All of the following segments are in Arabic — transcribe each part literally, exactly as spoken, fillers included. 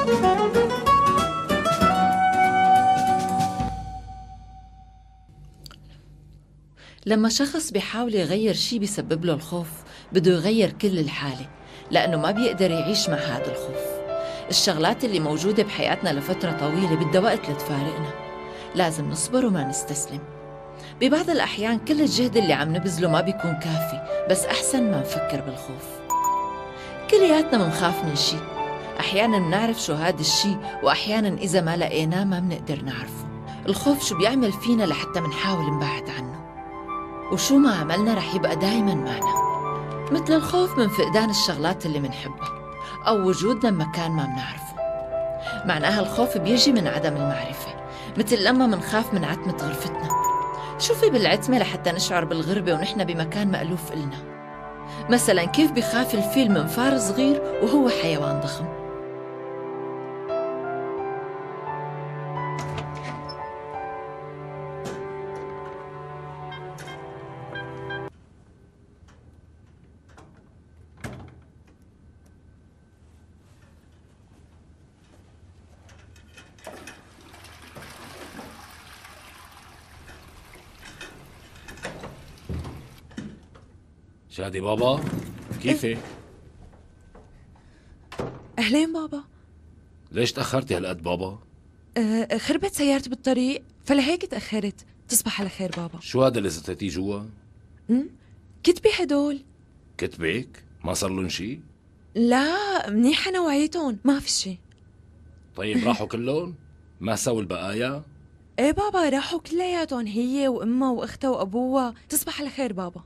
لما شخص بيحاول يغير شي بيسبب له الخوف بده يغير كل الحالة، لأنه ما بيقدر يعيش مع هذا الخوف. الشغلات اللي موجودة بحياتنا لفترة طويلة بدها وقت لتفارقنا، لازم نصبر وما نستسلم. ببعض الأحيان كل الجهد اللي عم نبذله ما بيكون كافي، بس أحسن ما نفكر بالخوف. كلياتنا منخاف من شي، أحياناً منعرف شو هاد الشي، وأحياناً إذا ما لقيناه ما منقدر نعرفه. الخوف شو بيعمل فينا لحتى منحاول نبعد عنه، وشو ما عملنا رح يبقى دايماً معنا. مثل الخوف من فقدان الشغلات اللي منحبها، أو وجودنا بمكان ما منعرفه. معناها الخوف بيجي من عدم المعرفة، مثل لما منخاف من عتمة غرفتنا. شو في بالعتمة لحتى نشعر بالغربة ونحن بمكان مألوف إلنا؟ مثلاً كيف بيخاف الفيل من فار صغير وهو حيوان ضخم؟ شادي بابا، كيفك؟ أهلين بابا. ليش تأخرتي هالقد بابا؟ أه خربت سيارتي بالطريق فلهيك تأخرت. تصبح على خير بابا. شو هذا اللي زتيتيه جوا؟ امم كتبي هدول. كتبك؟ ما صار لهم شي؟ لا منيحة نوعيتهم، ما في شي. طيب راحوا كلهم؟ ما سووا البقايا؟ ايه بابا راحوا كلياتهم، هي وامها واختها وابوها. تصبح على خير بابا.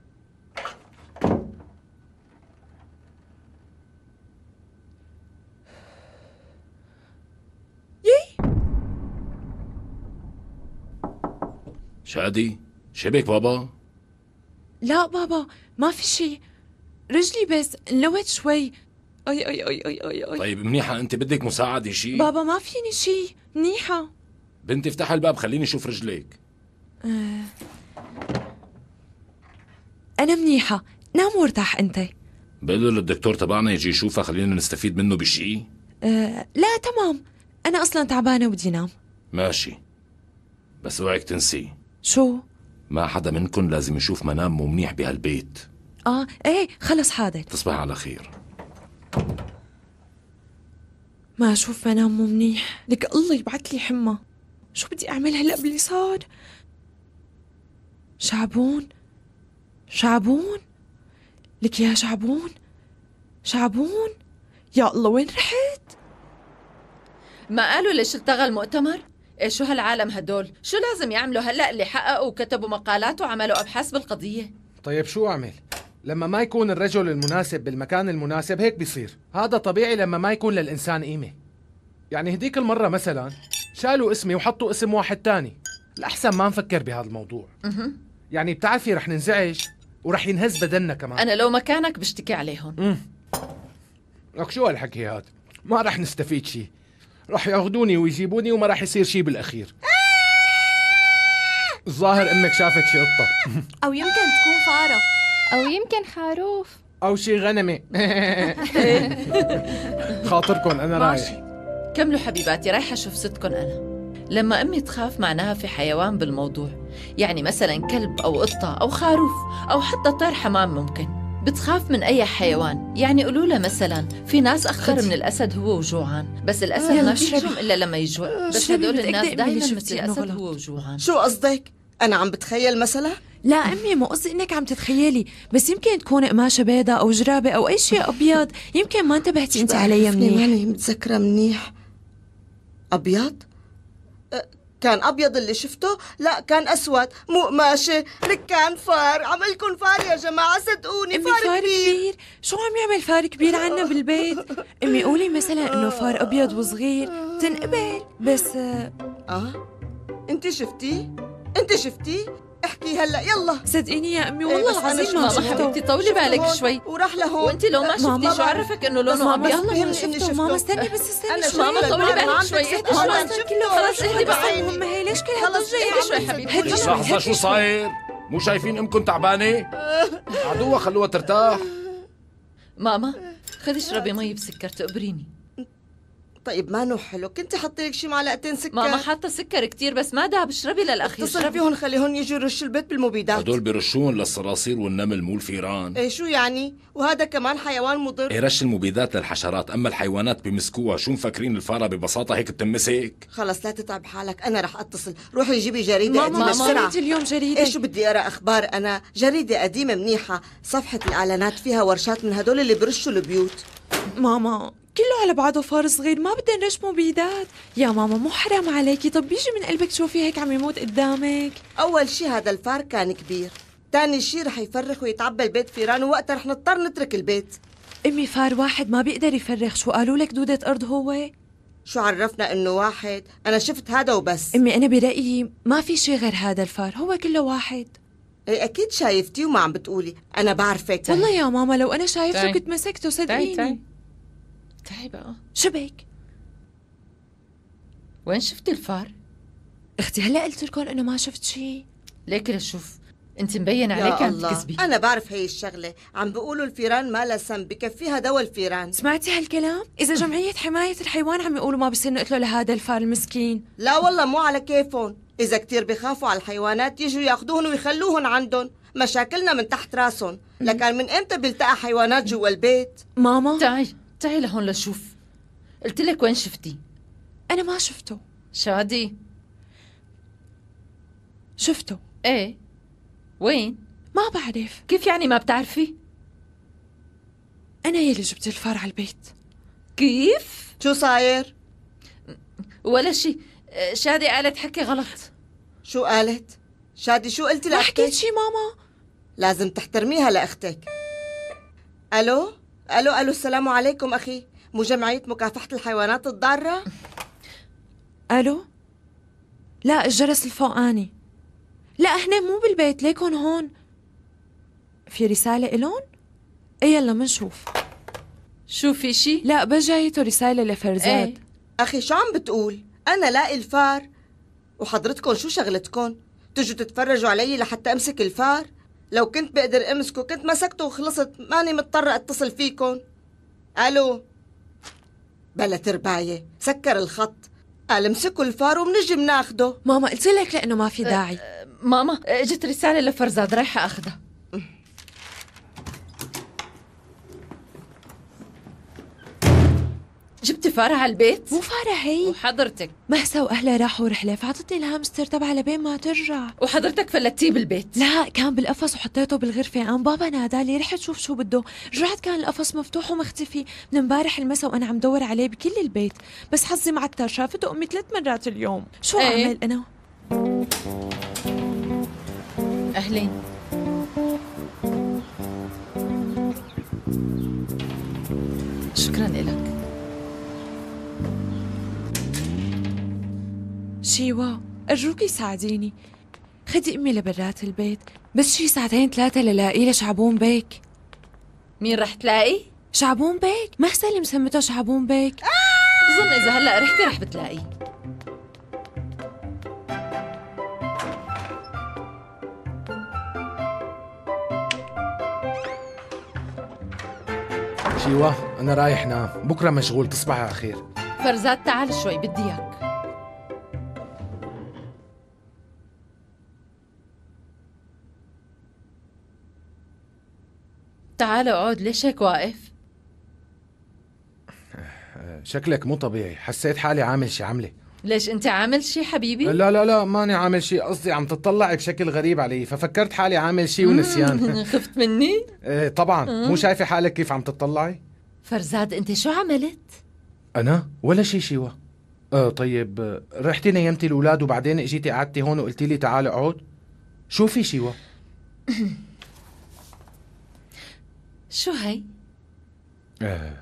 شادي، شبك بابا؟ لا بابا ما في شي، رجلي بس انلوت شوي. اي اي اي اي اي اي. طيب منيحة، انت بدك مساعدة شي؟ بابا ما فيني شي، منيحة. بنتي افتح الباب خليني اشوف رجليك. آه. انا منيحة، نام وارتاح انت. بقول للدكتور تبعنا يجي يشوفها، خلينا نستفيد منه بشي. آه. لا تمام، انا اصلا تعبانة وبدي نام. ماشي، بس اوعك تنسي. شو؟ ما حدا منكن لازم يشوف منام مو منيح بهالبيت. اه ايه خلص حاضر. تصبح على خير. ما اشوف منام مو منيح، لك الله يبعث لي حمى. شو بدي اعمل هلا باللي صار؟ شعبون شعبون، لك يا شعبون شعبون، يا الله وين رحت؟ ما قالوا ليش التغى المؤتمر؟ إيه شو هالعالم هدول؟ شو لازم يعملوا هلأ اللي حققوا وكتبوا مقالات وعملوا أبحاث بالقضية؟ طيب شو أعمل؟ لما ما يكون الرجل المناسب بالمكان المناسب هيك بيصير. هذا طبيعي لما ما يكون للإنسان قيمة. يعني هديك المرة مثلا شالوا اسمي وحطوا اسم واحد تاني. الأحسن ما نفكر بهذا الموضوع. يعني بتعرفي رح ننزعج ورح ينهز بدننا كمان. أنا لو مكانك بشتكي عليهم. امم لك شو هالحكي هاد؟ ما رح نستفيد شي، رح ياخذوني ويجيبوني وما رح يصير شي بالأخير. الظاهر أمك شافت شي قطة. أو يمكن تكون فارة، أو يمكن خروف، أو شي غنمة. خاطركن أنا رايح. كملوا حبيباتي، رايحة أشوف ستكن أنا. لما أمي تخاف معناها في حيوان بالموضوع، يعني مثلا كلب أو قطة أو خروف أو حتى طير حمام ممكن. بتخاف من أي حيوان، يعني قولوا لها مثلا في ناس أخطر من الأسد هو وجوعان، بس الأسد ما بيهجم إلا لما يجوع، بس هدول الناس دايما مثل الأسد هو وجوعان. شو قصدك؟ أنا عم بتخيل مثلا؟ لا أمي مو قصدي إنك عم تتخيلي، بس يمكن تكون قماشة بيضة أو جرابة أو أي شيء أبيض، يمكن ما انتبهتي أنت عليها منيح. ماني متذكرة منيح. أبيض؟ كان أبيض اللي شفته؟ لا كان أسود، مو قماشة، لك كان فار. عملكن فار يا جماعة صدقوني. أمي فار, فار كبير. كبير؟ شو عم يعمل فار كبير عنا بالبيت؟ أمي قولي مثلا إنه فار أبيض وصغير تنقبل، بس آه أنت شفتي؟ أنت شفتي؟ احكي هلا يلا. صدقيني يا امي والله العظيم ما شفته. حبيبتي طولي بالك شوي. وراح لهون. وانت لو ما شفتي شو عرفك انه لونه ابيض؟ يلا ما شفته. ماما استني بس استني شوي. ماما طولي بالك شوي. انا شفته. خلاص اهدي بس. المهم هي ليش كل هالضجه اهدي شوي حبيبتي. لحظة، شو صاير؟ مو شايفين امكم تعبانة؟ قعدوها خلوها ترتاح. ماما خذي اشربي مي بسكر تقبريني. طيب ما نو حلو، كنت حطي لك شي معلقتين سكر. ماما حاطه سكر كتير بس ما داب، اشربي للاخير. اتصل اشربي. فيهم خليهم يجوا يرشوا البيت بالمبيدات. هدول برشون للصراصير والنمل مو الفيران. ايه شو يعني؟ وهذا كمان حيوان مضر. ايه رش المبيدات للحشرات، اما الحيوانات بمسكوها. شو مفكرين الفاره ببساطه هيك بتمسك؟ خلص لا تتعب حالك، انا رح اتصل. روحي جيبي جريده ماما قديمه ما بسرعه. قريت اليوم جريدة. ايه شو بدي اقرا اخبار انا؟ جريده قديمه منيحه، صفحه الاعلانات فيها ورشات من هدول اللي برشوا البيوت. ماما كله على بعضه فار صغير، ما بدنا نرش مبيدات. يا ماما مو حرام عليكي؟ طب بيجي من قلبك تشوفي هيك عم يموت قدامك. اول شي هذا الفار كان كبير، تاني شي رح يفرخ ويتعبى البيت فيران، ووقتها رح نضطر نترك البيت. امي فار واحد ما بيقدر يفرخ، شو قالوا لك دودة ارض هو؟ شو عرفنا انه واحد؟ انا شفت هذا وبس. امي انا برأيي ما في شي غير هذا الفار، هو كله واحد. ايه اكيد شايفتي وما عم بتقولي، انا بعرفك. والله يا ماما لو انا شايفته تعي. كنت مسكته تعي صدقيني. تعي تعي بقى. شبك وين شفتي الفار؟ اختي هلا قلت لكم انه ما شفت شي. ليك لشوف، انت مبين عليك يا عم الله، تكذبي. انا بعرف هي الشغله، عم بيقولوا الفيران ما لها سم، بكفيها دواء الفيران. سمعتي هالكلام؟ اذا جمعية حماية الحيوان عم يقولوا ما بصير نقتله لهذا الفار المسكين. لا والله مو على كيفهم، اذا كتير بخافوا على الحيوانات يجوا ياخذوهن ويخلوهن عندهم، مشاكلنا من تحت راسهم. لكن من امتى بيلتقى حيوانات جوا البيت؟ ماما تعي تعي لهون لشوف. قلت لك وين شفتي؟ انا ما شفته. شادي. شفته. ايه وين؟ ما بعرف. كيف يعني ما بتعرفي؟ انا يلي جبت الفار على البيت. كيف؟ شو صاير؟ ولا شي. شادي قالت حكي غلط. شو قالت؟ شادي شو قلتي ما لاختك؟ حكيت شي ماما. لازم تحترميها لاختك. الو الو الو السلام عليكم اخي، مو جمعية مكافحة الحيوانات الضارة؟ الو. لا الجرس الفوقاني. لا هنا مو بالبيت، ليكن هون. في رسالة إلون؟ ايه يلا منشوف. شو في شي؟ لا بس جايته رسالة لفرزاد. ايه. اخي شو عم بتقول؟ انا لاقي الفار وحضرتكم شو شغلتكم؟ تجوا تتفرجوا علي لحتى امسك الفار؟ لو كنت بقدر امسكه كنت مسكته وخلصت، ماني مضطرة اتصل فيكم. الو. بلا ترباية، سكر الخط، قال امسكوا الفار وبنجي بناخده. ماما قلت لك لأنه ما في داعي. ماما اجت رسالة لفرزاد، رايحة اخذها. جبتي فارة على البيت؟ مو فارة هي. وحضرتك مهسا وأهلها راحوا رحلة، فعطتني الهامستر تبعها لبين ما ترجع. وحضرتك فلتيه بالبيت؟ لا كان بالقفص وحطيته بالغرفة، قام بابا نادالي رحت شوف شو بده، رجعت كان القفص مفتوح ومختفي من امبارح المسا وأنا عم دور عليه بكل البيت، بس حظي معتر شافته أمي ثلاث مرات اليوم. شو ايه؟ أعمل أنا؟ أهلين. شكرا لك. شيوا أرجوكي ساعديني، خدي أمي لبرات البيت بس شي ساعتين ثلاثة للاقي لها شعبون بيك. مين رح تلاقي؟ شعبون بيك، مهسا اللي مسمته شعبون بيك. بظن إذا هلأ رحتي رح بتلاقيه. شيوا أنا رايح نام، بكرة مشغول، تصبح على خير. فرزاد تعال شوي بدي إياك. تعال اقعد، ليش هيك واقف؟ شكلك مو طبيعي، حسيت حالي عامل شي عملة. ليش انت عامل شي حبيبي؟ لا لا لا ماني عامل شي، قصدي عم تطلعي بشكل غريب علي ففكرت حالي عامل شي ونسيان. خفت مني؟ ايه طبعا، مو شايفة حالك كيف عم تطلعي؟ فرزاد انت شو عملت؟ أنا؟ ولا شي شيوا. آه طيب آه، رحتي نيمتي الأولاد وبعدين اجيتي قعدتي هون وقلتي لي تعال اقعد؟ شو في شيوا؟ شو هي؟ آه.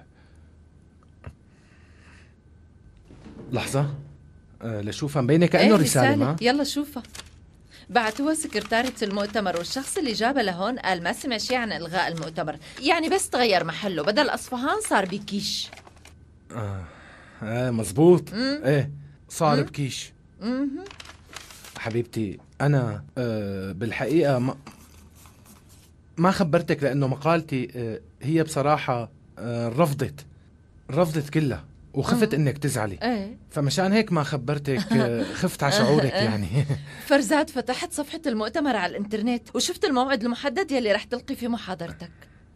لحظة آه لشوفها، مبينة كأنه ايه رسالة. ما يلا شوفها. بعتوها سكرتارية المؤتمر، والشخص اللي جابها لهون قال ما سمع شي عن إلغاء المؤتمر، يعني بس تغير محله، بدل أصفهان صار بكيش. آه. آه مزبوط. ايه صار بكيش. مم. حبيبتي أنا آه بالحقيقة ما ما خبرتك لأنه مقالتي آه هي بصراحة آه رفضت رفضت كلها. وخفت آه. انك تزعلي، ايه فمشان هيك ما خبرتك. آه، خفت على شعورك يعني. فرزاد، فتحت صفحة المؤتمر على الانترنت وشفت الموعد المحدد يلي رح تلقي فيه محاضرتك.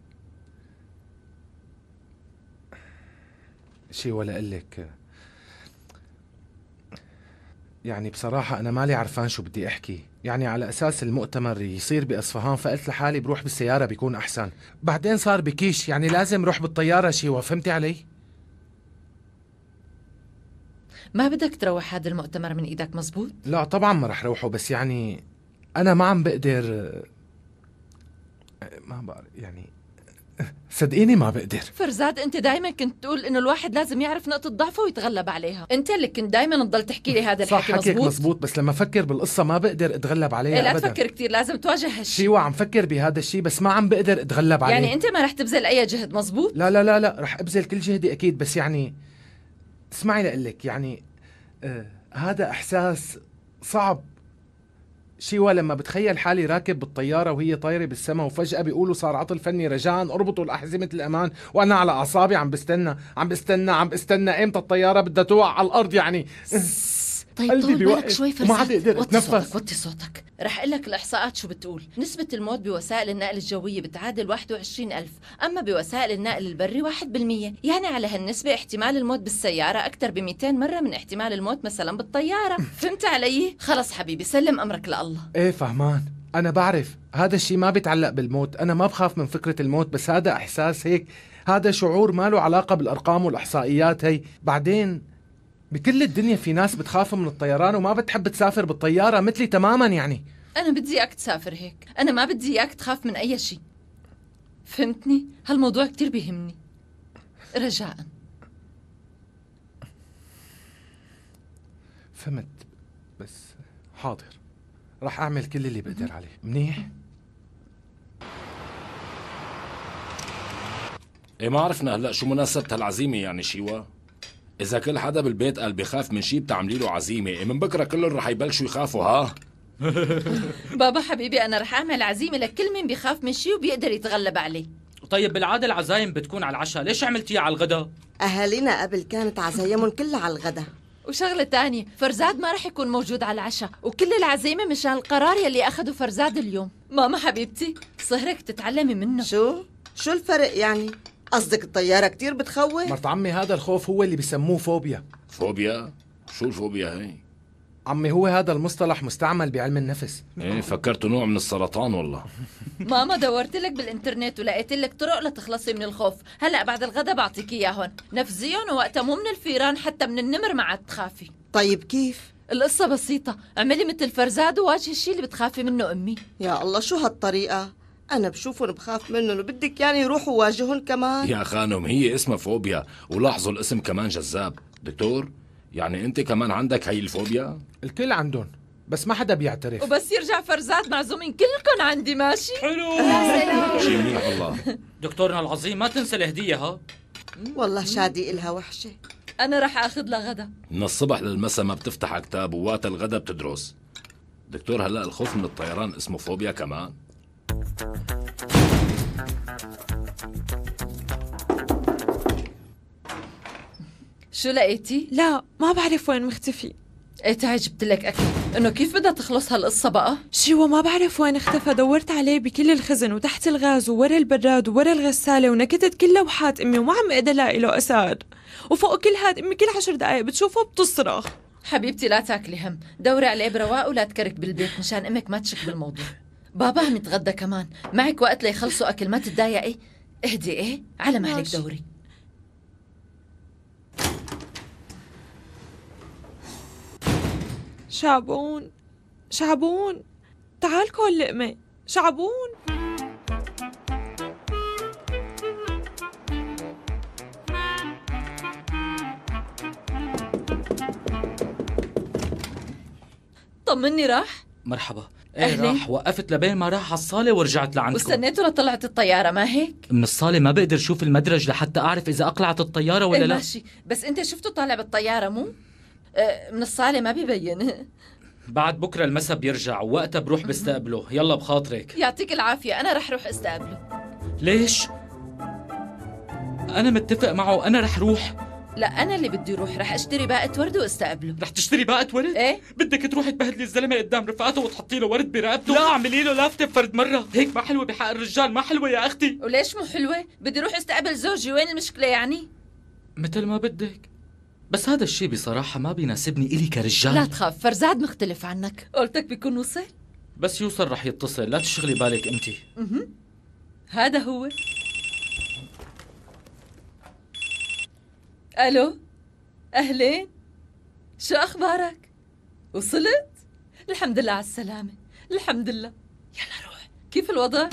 شي ولا قلك، يعني بصراحة أنا مالي عرفان شو بدي أحكي. يعني على أساس المؤتمر يصير بأصفهان، فقلت لحالي بروح بالسيارة بيكون أحسن. بعدين صار بكيش، يعني لازم روح بالطيارة شي. فهمتي علي؟ ما بدك تروح هذا المؤتمر من ايدك مزبوط؟ لا طبعا ما رح روحه، بس يعني أنا ما عم بقدر. ما بعرف يعني، صدقيني ما بقدر. فرزاد، انت دايما كنت تقول انه الواحد لازم يعرف نقطة ضعفه ويتغلب عليها. انت اللي كنت دايما تضل تحكي لي هذا صح الحكي. حكيك مزبوط مزبوط، بس لما أفكر بالقصة ما بقدر أتغلب عليها إيه، لا أبدا. تفكر كتير، لازم تواجه هالشي. شيوا عم فكر بهذا الشيء، بس ما عم بقدر أتغلب عليه. يعني انت ما رح تبذل اي جهد. مزبوط؟ لا لا لا لا، رح أبذل كل جهدي أكيد، بس يعني اسمعي لقلك، يعني آه هذا إحساس صعب. شيوا لما بتخيل حالي راكب بالطيارة وهي طايرة بالسماء، وفجأة بيقولوا صار عطل فني، رجاء اربطوا الأحزمة الأمان، وأنا على أعصابي عم بستنى عم بستنى عم بستنى إمتى الطيارة بدها توقع على الأرض يعني. طيب قلبي طول بالك بيوقف شوي وما عاد فرزاد. أقدر وطي أتنفس. صوتك وطي صوتك. رح اقول لك الاحصاءات شو بتقول. نسبة الموت بوسائل النقل الجوية بتعادل واحد وعشرين ألف، اما بوسائل النقل البري واحد بالمية. يعني على هالنسبة احتمال الموت بالسيارة اكثر ب مئتين مرة من احتمال الموت مثلا بالطيارة. فهمت علي؟ خلص حبيبي، سلم امرك لله. ايه فهمان، أنا بعرف هذا الشيء ما بيتعلق بالموت، أنا ما بخاف من فكرة الموت، بس هذا إحساس هيك، هذا شعور ما له علاقة بالأرقام والإحصائيات هي. بعدين بكل الدنيا في ناس بتخاف من الطيران وما بتحب تسافر بالطيارة مثلي تماما. يعني انا بدي اياك تسافر هيك، انا ما بدي اياك تخاف من اي شيء. فهمتني؟ هالموضوع كتير بيهمني، رجاء. فهمت، بس حاضر، رح أعمل كل اللي بقدر عليه. منيح. ايه ما عرفنا هلا شو مناسبة هالعزيمة يعني شيوا؟ إذا كل حدا بالبيت قال بخاف من شي بتعملي له عزيمة، إيه من بكرة كلهم رح يبلشوا يخافوا ها؟ بابا حبيبي، أنا رح أعمل عزيمة لكل من بيخاف من شي وبيقدر يتغلب عليه. طيب بالعادة العزايم بتكون على العشاء، ليش عملتيها على الغداء؟ أهالينا قبل كانت عزايمهم كلها على الغدا. وشغلة تانية، فرزاد ما رح يكون موجود على العشاء، وكل العزيمة مشان القرار يلي أخده فرزاد اليوم. ماما حبيبتي، صهرك تتعلمي منه. شو؟ شو الفرق يعني؟ قصدك الطيارة كتير بتخوف؟ مرت عمي هذا الخوف هو اللي بيسموه فوبيا. فوبيا؟ شو الفوبيا هي؟ عمي هو هذا المصطلح مستعمل بعلم النفس. ايه فكرته نوع من السرطان والله. ماما دورت لك بالإنترنت ولقيت لك طرق لتخلصي من الخوف. هلأ بعد الغدا بعطيك إياهم، نفذيهم ووقتها مو من الفيران حتى من النمر ما عاد تخافي. طيب كيف؟ القصة بسيطة، اعملي مثل فرزاد وواجهي الشيء اللي بتخافي منه أمي. يا الله شو هالطريقة؟ أنا بشوفهم بخاف منهم وبدك يعني يروحوا واجههم كمان؟ يا خانم هي اسمها فوبيا، ولاحظوا الاسم كمان جذاب. دكتور، يعني انت كمان عندك هي الفوبيا؟ الكل عندهم بس ما حدا بيعترف. وبس يرجع فرزاد معزومين كلكم عندي، ماشي؟ حلو. شي منيح والله. دكتورنا العظيم ما تنسى الهدية ها. والله شادي إلها وحشة. أنا رح أخذ لها غدا. من الصبح للمسا ما بتفتح كتاب ووقت الغدا بتدرس. دكتور هلا الخوف من الطيران اسمه فوبيا كمان؟ شو لقيتي؟ لا ما بعرف وين مختفي. ايه تعي جبت لك أكل. إنه كيف بدها تخلص هالقصة بقى؟ شيوا ما بعرف وين اختفى، دورت عليه بكل الخزن وتحت الغاز وورا البراد وورا الغسالة ونكتت كل لوحات أمي وما عم أقدر لاقي له أثر. وفوق كل هاد أمي كل عشر دقايق بتشوفه بتصرخ. حبيبتي لا تاكلي هم، دوري عليه برواق ولا تكرك بالبيت مشان أمك ما تشك بالموضوع. بابا عم يتغدى كمان، معك وقت ليخلصوا أكل، ما تتضايقي. اهدي ايه على مهلك ماشي. دوري. شعبون شعبون تعال كل لقمة شعبون. طمني راح؟ مرحبا. ايه أهلين. راح، وقفت لبين ما راح على الصالة ورجعت لعندكم. واستنيتوا لطلعت الطيارة ما هيك؟ من الصالة ما بقدر شوف المدرج لحتى أعرف إذا أقلعت الطيارة ولا إيه لا. ماشي، بس انت شفته طالع بالطيارة مو؟ اه من الصالة ما بيبين. بعد بكرة المسا بيرجع ووقتها بروح بستقبله. يلا بخاطرك. يعطيك العافية، أنا رح روح استقبله. ليش؟ أنا متفق معه، أنا رح روح. لا أنا اللي بدي أروح، رح أشتري باقة ورد واستقبله. رح تشتري باقة ورد؟ إيه؟ بدك تروحي تبهدلي الزلمة قدام رفقاته وتحطي له ورد برقبته؟ لا اعملي له لافتة بفرد مرة، هيك ما حلوة بحق الرجال، ما حلوة يا أختي. وليش مو حلوة؟ بدي أروح استقبل زوجي، وين المشكلة يعني؟ مثل ما بدك، بس هذا الشيء بصراحة ما بيناسبني إلي كرجال. لا تخاف، فرزاد مختلف عنك، قلتك بيكون وصل. بس يوصل رح يتصل، لا تشغلي بالك أنتي. اها هذا هو. ألو، أهلين، شو أخبارك؟ وصلت؟ الحمد لله على السلامة، الحمد لله. يلا روح، كيف الوضع؟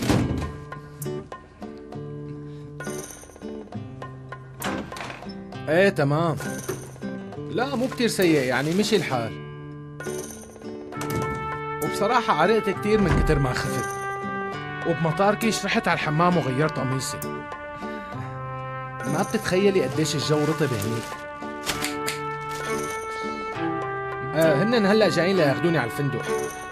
ايه تمام. لا مو كتير سيء يعني، مشي الحال. وبصراحة عرقت كتير من كتر ما خفت، وبمطار كيش رحت على الحمام وغيرت قميصي. ما بتتخيلي قديش الجو رطب هنيك. آه هن هلا جايين لياخذوني على الفندق.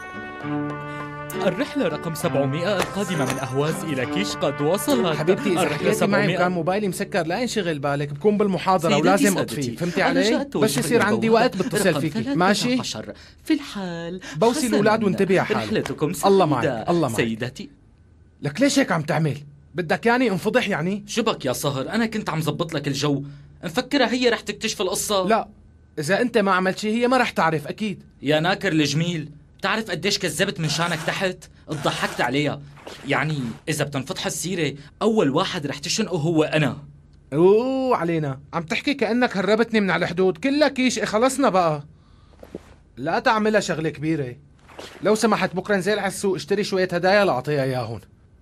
الرحلة رقم سبعمائة القادمة من أهواز إلى كيش قد وصلت. حبيبتي إذا حكيتي معي وكان موبايلي مسكر لا ينشغل بالك، بكون بالمحاضرة ولازم أطفيه، فهمتي علي؟ بس يصير عندي وقت بتصل فيكي، ماشي؟ في الحال بوسي الأولاد وانتبهي يا حالي. رحلتكم سعيدة. الله معك، الله معك. سيدتي، لك ليش هيك عم تعمل؟ بدك يعني انفضح يعني؟ شبك يا صهر، أنا كنت عم زبط لك الجو، مفكرها هي رح تكتشف القصة. لا، إذا أنت ما عملت شيء هي ما رح تعرف أكيد. يا ناكر الجميل، بتعرف قديش كذبت من شانك تحت؟ اتضحكت عليها. يعني إذا بتنفضح السيرة أول واحد رح تشنقه هو أنا. أوه علينا، عم تحكي كأنك هربتني من على الحدود، كلها كيش. خلصنا بقى، لا تعملها شغلة كبيرة. لو سمحت بكرة نزل على السوق اشتري شوية هدايا لأعطيها إياهن.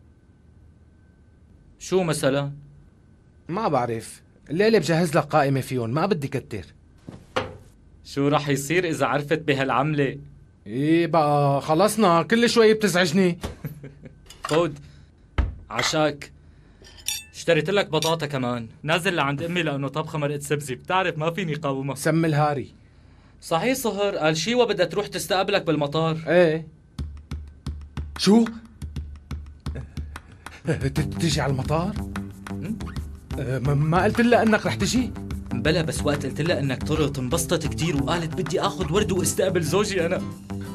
شو مثلا؟ ما بعرف، الليلة بجهز لك قائمة فيهم، ما بدي كتر. شو رح يصير إذا عرفت بهالعملة؟ ايه بقى خلصنا، كل شوي بتزعجني. خود عشاك، اشتريت لك بطاطا كمان، نازل لعند امي لانه طبخه مرقه سبزي، بتعرف ما فيني قاومها. سم الهاري. صحيح صهر، قال شيوة بدها تروح تستقبلك بالمطار. ايه شو؟ تجي على المطار؟ ما قلت لها انك رح تجي؟ بلا، بس وقت قلت لها انك طرت انبسطت كتير وقالت بدي اخذ ورد واستقبل زوجي انا.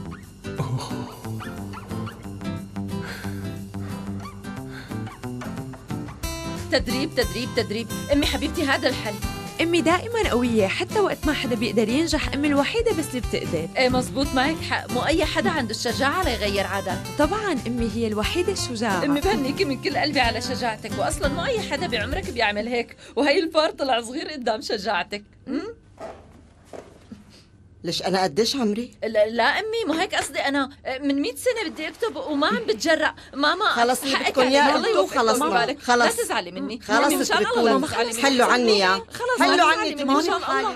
تدريب تدريب تدريب. امي حبيبتي هذا الحل. امي دائما قوية، حتى وقت ما حدا بيقدر ينجح امي الوحيدة بس اللي بتقدر. ايه مزبوط، معك حق، مو اي حدا عنده الشجاعة ليغير عاداته. طبعا امي هي الوحيدة الشجاعة. امي بهنيكي من كل قلبي على شجاعتك، واصلا مو اي حدا بعمرك بيعمل هيك، وهي الفار طلع صغير قدام شجاعتك. أم؟ ليش أنا قديش عمري؟ لا, لا أمي، مو هيك قصدي، أنا من مئة سنة بدي أكتب وما عم بتجرأ. ماما خلص حقك بدكم علي، يا الله انتو يوفقك، خلص ما بالك. خلص لا تزعلي مني، خلص مشان الله لا تزعلي مني. حلوا عني يا خلص حلوا لا عني تزعلي مني مشان الله.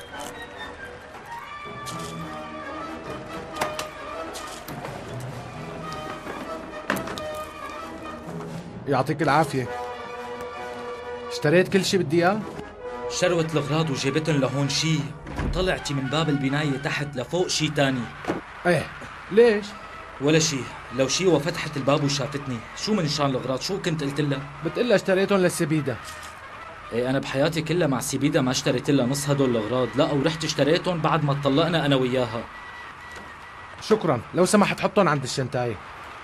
يعطيك العافية. اشتريت كل شي بدي اياه؟ شروت الأغراض وجابتن لهون شي، وطلعتي من باب البناية تحت لفوق شي تاني. ايه ليش؟ ولا شي، لو شيوة فتحت الباب وشافتني، شو من شان الأغراض؟ شو كنت قلت لها؟ بتقلها اشتريتهم للسبيدة. ايه أنا بحياتي كلها مع سيبيدا ما اشتريت لها نص هدول الأغراض، لا ورحت اشتريتهم بعد ما اتطلقنا أنا وياها. شكرا، لو سمحت حطهم عند الشنتاية.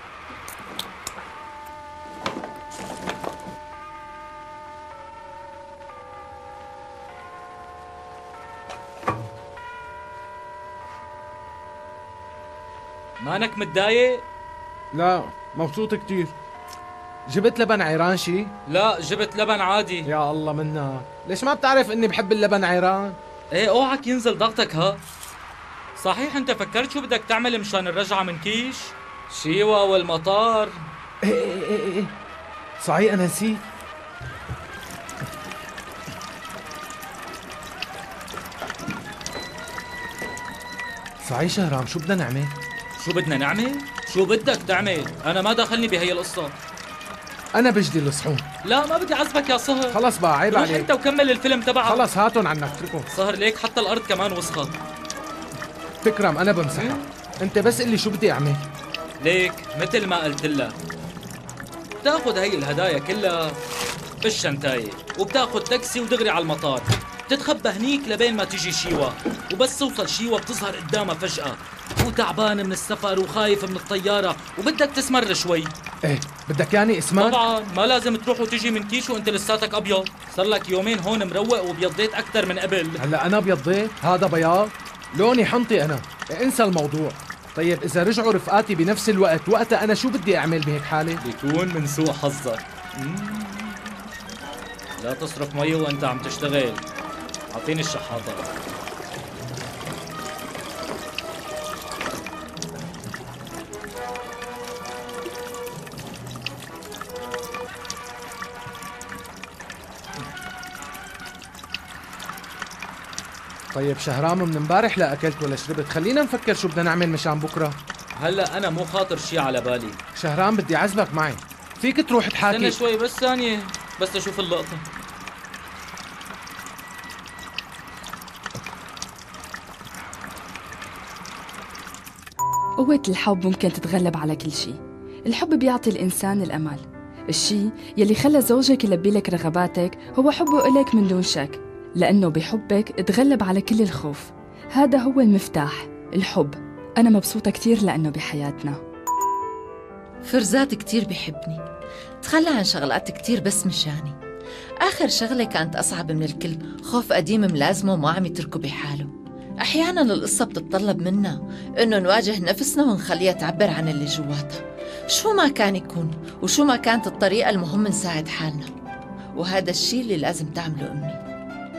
مانك متضايق؟ لا مبسوط كتير. جبت لبن عيران شي؟ لا جبت لبن عادي. يا الله منا، ليش ما بتعرف اني بحب اللبن عيران؟ ايه اوعك ينزل ضغطك. ها صحيح انت فكرت شو بدك تعمل مشان الرجعة من كيش؟ شيوة والمطار. ايه ايه ايه ايه صحيح انا نسيت. صحيح شهرام، شو بدنا نعمل؟ شو بدنا نعمل؟ شو بدك تعمل؟ أنا ما دخلني بهي القصة. أنا بجدي الصحون. لا ما بدي عزبك يا صهر. خلص بقى عيب عليك. روح أنت وكمل الفيلم تبعك. خلص هاتن عنك اتركهم. صهر ليك حتى الأرض كمان وسخة. تكرم أنا بمسحها. أنت بس قل لي شو بدي أعمل. ليك مثل ما قلت لك، بتاخذ هي الهدايا كلها بالشنتاية وبتاخذ تاكسي ودغري على المطار. بتتخبى هنيك لبين ما تيجي شيوا، وبس توصل شيوا بتظهر قدامها فجأة، وتعبان من السفر وخايف من الطيارة وبدك تسمر شوي. ايه بدك يعني اسمان؟ طبعا ما لازم تروح وتيجي من كيش وانت لساتك ابيض، صار لك يومين هون مروق وبيضيت اكثر من قبل. هلا انا بيضيت؟ هذا بياض؟ لوني حنطي انا، انسى الموضوع. طيب اذا رجعوا رفقاتي بنفس الوقت، وقتها انا شو بدي اعمل بهيك حالة؟ بيكون من سوء حظك. لا تصرف مي وانت عم تشتغل، اعطيني الشحاطة. طيب شهرام، من امبارح لا اكلت ولا شربت، خلينا نفكر شو بدنا نعمل مشان بكره. هلا انا مو خاطر شي على بالي. شهرام بدي اعزمك معي، فيك تروح تحاكي. استنى شوي بس ثانية، بس اشوف اللقطة. قوة الحب ممكن تتغلب على كل شيء. الحب بيعطي الإنسان الأمل. الشيء يلي خلى زوجك يلبي لك رغباتك هو حبه إلك من دون شك، لأنه بحبك تغلب على كل الخوف. هذا هو المفتاح، الحب. أنا مبسوطة كتير لأنه بحياتنا. فرزات كتير بيحبني، تخلى عن شغلات كتير بس مشاني. آخر شغلة كانت أصعب من الكل، خوف قديم ملازمه وما عم يتركه بحاله. أحياناً القصة بتتطلب منا إنه نواجه نفسنا ونخليها تعبر عن اللي جواتها، شو ما كان يكون وشو ما كانت الطريقة، المهم نساعد حالنا، وهذا الشيء اللي لازم تعمله أمي.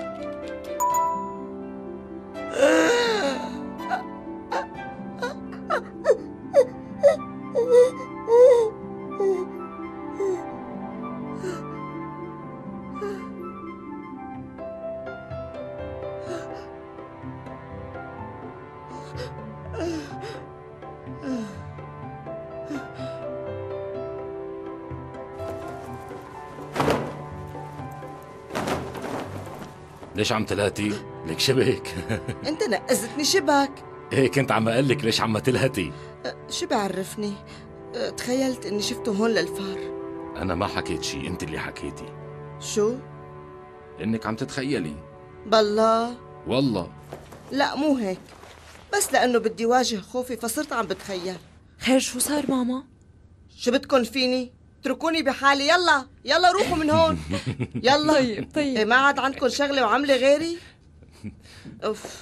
ليش عم تلهتي؟ لك شبك. انت نقزتني شبك. ايه كنت عم اقلك ليش عم تلهتي؟ أه، شو بعرفني؟ أه، تخيلت اني شفته هون للفار. انا ما حكيت شي، انت اللي حكيتي. شو؟ انك عم تتخيلي. بالله؟ والله لا مو هيك، بس لانه بدي واجه خوفي فصرت عم بتخيل. خير شو صار ماما؟ شو بدكن فيني؟ اتركوني بحالي، يلا يلا روحوا من هون. يلا. طيب طيب. إيه ما عاد عندكم شغله وعمله غيري؟ اوف.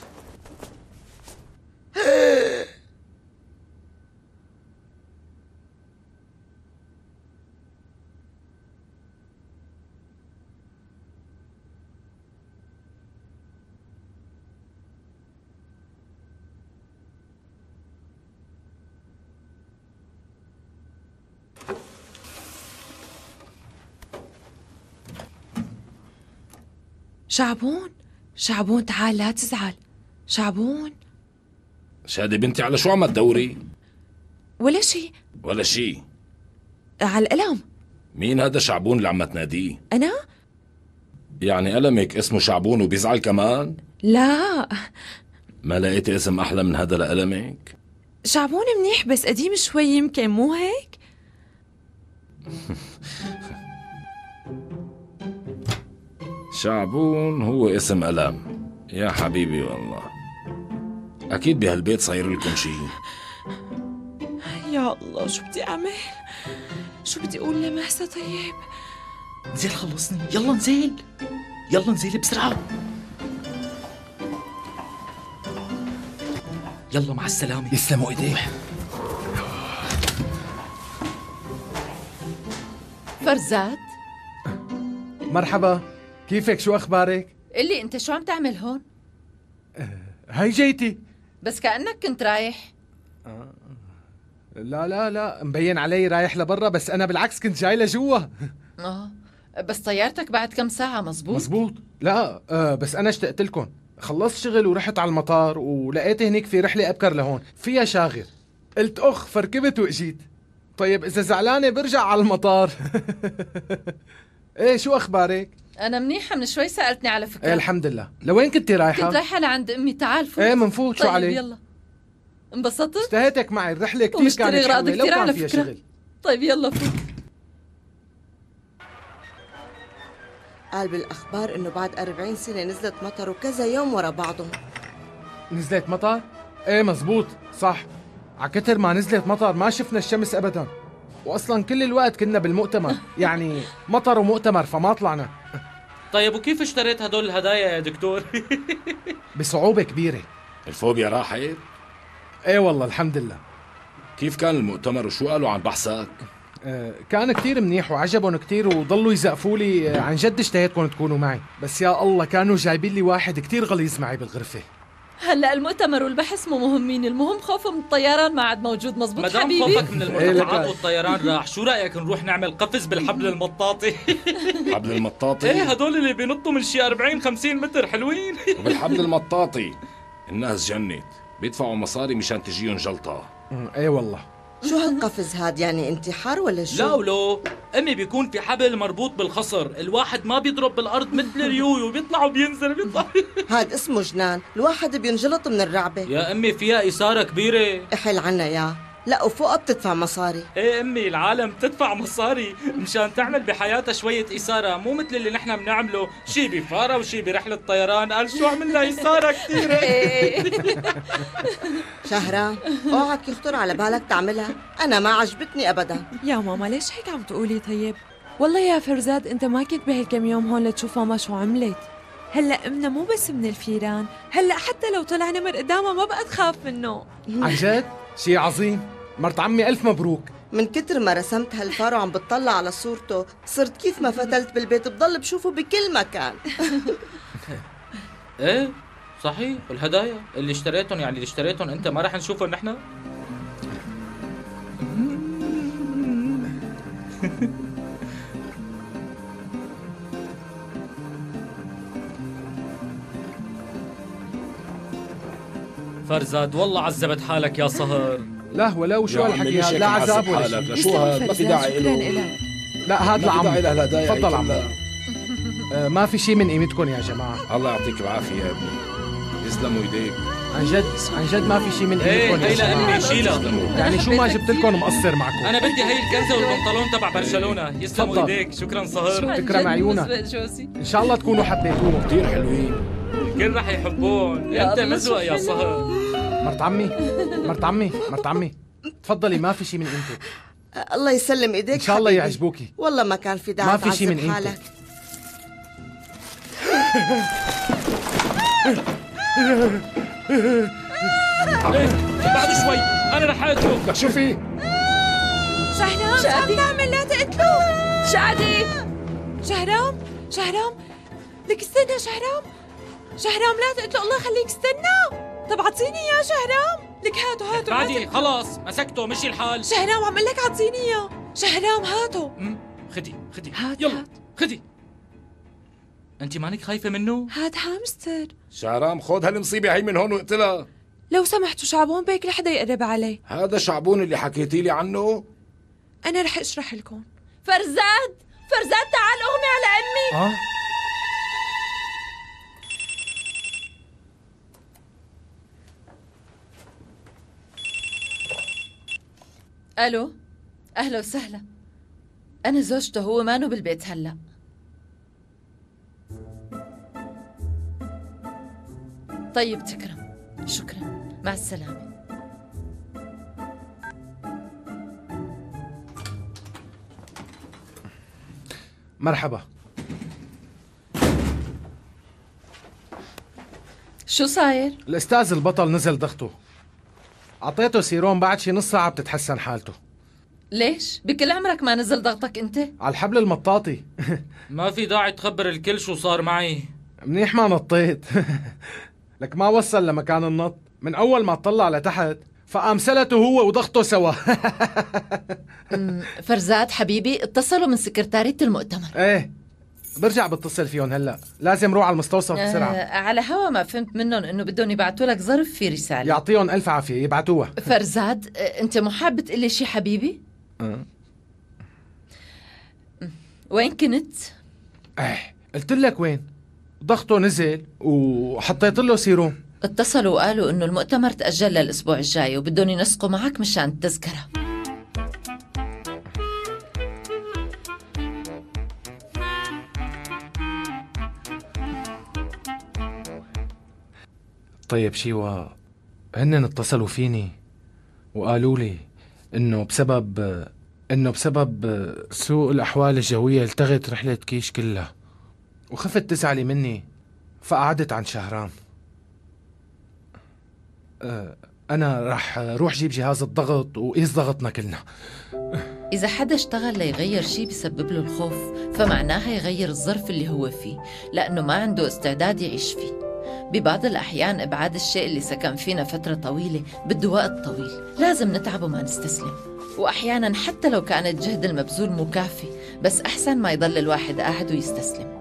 شعبون شعبون تعال لا تزعل. شعبون. شادي بنتي على شو عم تدوري؟ ولا شيء. ولا شي. على القلم. مين هذا شعبون اللي عم تناديه؟ أنا؟ يعني قلمك اسمه شعبون وبيزعل كمان؟ لا. ما لقيتي اسم أحلى من هذا لقلمك؟ شعبون منيح بس قديم شوي يمكن، مو هيك؟ شعبون هو اسم قلم يا حبيبي، والله أكيد بهالبيت صاير لكم شي. يا الله شو بدي أعمل؟ شو بدي أقول لمهسة؟ طيب نزيل خلصني، يلا نزيل، يلا نزيل بسرعة. يلا مع السلامة. يسلموا ايديك. فرزات مرحبا، كيفك؟ شو اخبارك؟ قلي انت شو عم تعمل هون؟ هي جيتي. بس كأنك كنت رايح. آه. لا لا لا مبين علي رايح لبرا، بس انا بالعكس كنت جاي لجوا. اه بس طيارتك بعد كم ساعة، مزبوط؟ مزبوط. لا آه بس انا اشتقت لكم، خلصت شغل ورحت على المطار ولقيت هنيك في رحلة ابكر لهون فيها شاغر، قلت اخ فركبت واجيت. طيب اذا زعلانة برجع على المطار. ايه شو اخبارك؟ أنا منيحة، من شوي سألتني على فكرة. ايه الحمد لله. لوين كنتي رايحة؟ كنت رايحة لعند أمي، تعال فوت. ايه منفوت. شو طيب عليك؟ يلا. انبسطت؟ اشتهيتك معي، الرحلة كتير ومشتري كانت أغراض حلوة لو كتير كان على فيها فكرة. شغل. طيب. طيب يلا فوت. قال بالأخبار إنه بعد أربعين سنة نزلت مطر وكذا يوم ورا بعضهم. نزلت مطر؟ ايه مزبوط صح. عكتر ما نزلت مطر ما شفنا الشمس ابدا، واصلا كل الوقت كنا بالمؤتمر، يعني مطر ومؤتمر فما طلعنا. طيب وكيف اشتريت هدول الهدايا يا دكتور؟ بصعوبة كبيرة. الفوبيا راحت؟ ايه والله الحمد لله. كيف كان المؤتمر وشو قالوا عن بحثك؟ آه كان كتير منيح وعجبهم كتير وضلوا يزقفوا لي. آه عن جد اشتهيتكم تكونوا معي، بس يا الله كانوا جايبين لي واحد كتير غليظ معي بالغرفة. هلا المؤتمر والبحث مو مهمين، المهم خوفه من الطيران ما عاد موجود. مزبوط مدام حبيبي؟ خوفك من المرتفعات والطيران راح، شو رايك نروح نعمل قفز بالحبل المطاطي؟ حبل المطاطي؟ ايه هدول اللي بينطوا من شي أربعين خمسين متر، حلوين. وبالحبل المطاطي الناس جنت بيدفعوا مصاري مشان تجيهم جلطة. ايه والله. شو هالقفز هاد؟ يعني انتحار ولا شو؟ لا ولو امي بيكون في حبل مربوط بالخصر، الواحد ما بيضرب بالارض مثل اليويو، بيطلع وبينزل بيطلع. هاد اسمه جنان، الواحد بينجلط من الرعبة. يا امي فيها إثارة كبيرة. احل عنا يا لا، وفوقها بتدفع مصاري. ايه امي العالم تدفع مصاري مشان تعمل بحياتها شوية إثارة، مو مثل اللي نحن بنعمله، شي بفارة وشي برحلة طيران. قال شو عملنا إثارة كثيرة. شهرام اوعك يخطر على بالك تعملها، انا ما عجبتني ابدا. يا ماما ليش هيك عم تقولي؟ طيب والله يا فرزاد انت ما كنت بهالكم يوم هون لتشوف ماما شو عملت. هلا امنا مو بس من الفيران، هلا حتى لو طلع نمر قدامها ما بقى تخاف منه. عن جد شي عظيم. مرت عمي الف مبروك. من كتر ما رسمت هالفار وعم بتطلع على صورته صرت كيف ما فتلت بالبيت بضل بشوفه بكل مكان. ايه صحيح، والهدايا اللي اشتريتهم يعني اللي اشتريتهم انت ما رح نشوفهم نحن؟ فرزاد والله عذبت حالك يا صهر. لا ولا وشو هالحكي هذا؟ لا عذاب ولا شيء. شو هذا؟ ما في داعي له. لا هاد لعم. تفضل تفضل عم. آه ما في شيء من قيمتكم يا جماعة. الله يعطيك العافية يا ابني، يسلموا ايديك. عن جد عن جد ما في شيء من ايه قيمتكم يا هي جماعة. لأمي شيلها. يعني شو ما جبت لكم مقصر معكم. انا بدي هي الكنزة والبنطلون تبع برشلونة. يسلموا تفضل. ايديك، شكرا صهر. تكرم عيونك. ان شاء الله تكونوا حبيتوه. كثير حلوين، الكل رح يحبون. انت مزوق يا صهر. مرت عمي مرت عمي مرت عمي تفضلي، ما في شيء من قيمتك. الله يسلم ايديك ان شاء الله حبيبي. يعجبوكي. والله ما كان في داعي ما في شيء من تعذب قيمتك. حالك. ايه بعد شوي انا رح اقتله. لك شو في؟ شهرام شو عم تعمل؟ لا تقتلوه. شادي شهرام شهرام لك استنى شهرام شهرام لا تقتله، الله يخليك استنى. طب اعطيني اياه شهرام. لك هاتوا هاتوا بعدي هاتوا. خلاص مسكته مشي الحال. شهرام عم لك اعطيني اياه. شهرام هاتوا. أمم، خدي خدي هات يلا هات. خدي. انت مانك خايفة منه؟ هات هامستر. شهرام خذ هالمصيبة هي من هون واقتلها. لو سمحتوا شعبون بيك لحدا يقرب عليه. هذا شعبون اللي حكيتي لي عنه؟ انا رح اشرح لكم. فرزاد فرزاد تعال اغمي على امي. اه الو اهلا وسهلا، انا زوجته، هو مانو بالبيت هلا. طيب تكرم، شكرا، مع السلامة. مرحبا. شو صاير؟ الاستاذ البطل نزل ضغطه، اعطيته سيروم بعد شي نص ساعة بتتحسن حالته. ليش؟ بكل عمرك ما نزل ضغطك انت؟ على الحبل المطاطي. ما في داعي تخبر الكل شو صار معي. منيح ما نطيت. لك ما وصل لمكان النط، من اول ما طلع لتحت فقام سلته هو وضغطه سوا. فرزاد حبيبي اتصلوا من سكرتارية المؤتمر. ايه برجع بتصل فيهم هلا، لازم روح على المستوصف بسرعة. آه على هوا ما فهمت منهم انه بدهم يبعتوا لك ظرف في رسالة. يعطيهم الف عافية يبعتوها. فرزاد آه انت مو حاب تقلي شي حبيبي؟ أه. وين كنت؟ ايه قلت لك وين، ضغطه نزل وحطيت له سيروم. اتصلوا وقالوا انه المؤتمر تأجل للاسبوع الجاي وبدهم ينسقوا معك مشان التذكرة. طيب شيوا، هن اتصلوا فيني وقالوا لي انه بسبب انه بسبب سوء الاحوال الجويه التغت رحله كيش كلها، وخفت تزعلي مني فقعدت عن شهرام. أه انا راح روح جيب جهاز الضغط وقيس ضغطنا كلنا. إذا حدا اشتغل ليغير شي بيسبب له الخوف، فمعناها يغير الظرف اللي هو فيه، لأنه ما عنده استعداد يعيش فيه. ببعض الأحيان إبعاد الشيء اللي سكن فينا فترة طويلة بده وقت طويل، لازم نتعب وما نستسلم. وأحيانا حتى لو كان الجهد المبذول مو كافي، بس أحسن ما يضل الواحد قاعد ويستسلم.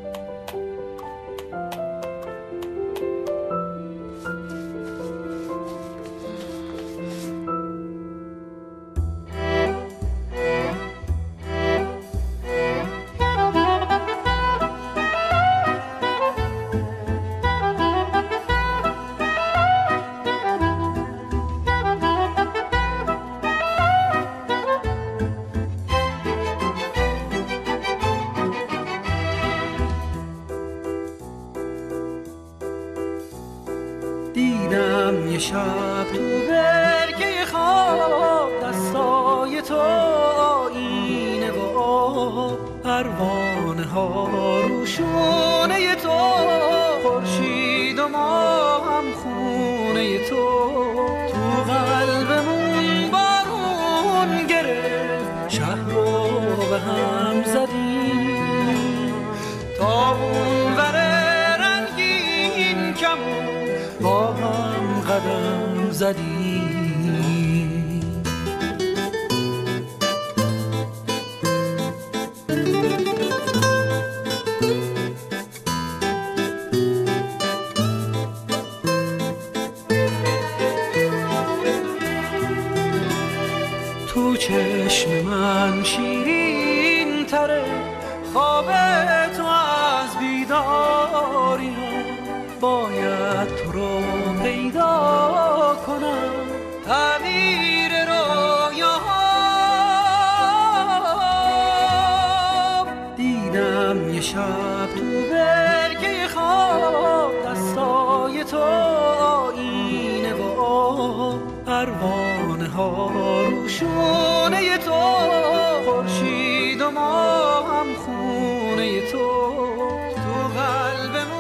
دیدم یه شب تو برگه خواب، دستای تو آینه و آب، پروانه ها روشونه تو، خورشید و ما هم خونه تو. تو قلبمون بارون گرفت، شهر رو به هم زدیم، تا اون وره رنگین کمون با هم قدم زدیم. تو چشم من شیرین تره، خواب تو از بیداری، باید تو رو پیدا کنم، تعبیر رویاهام. دیدم یه شب تو برگه خواب، دستای تو آینه و آب، پروانه ها روشونه تو، خورشید و ما هم خونه تو. تو قلب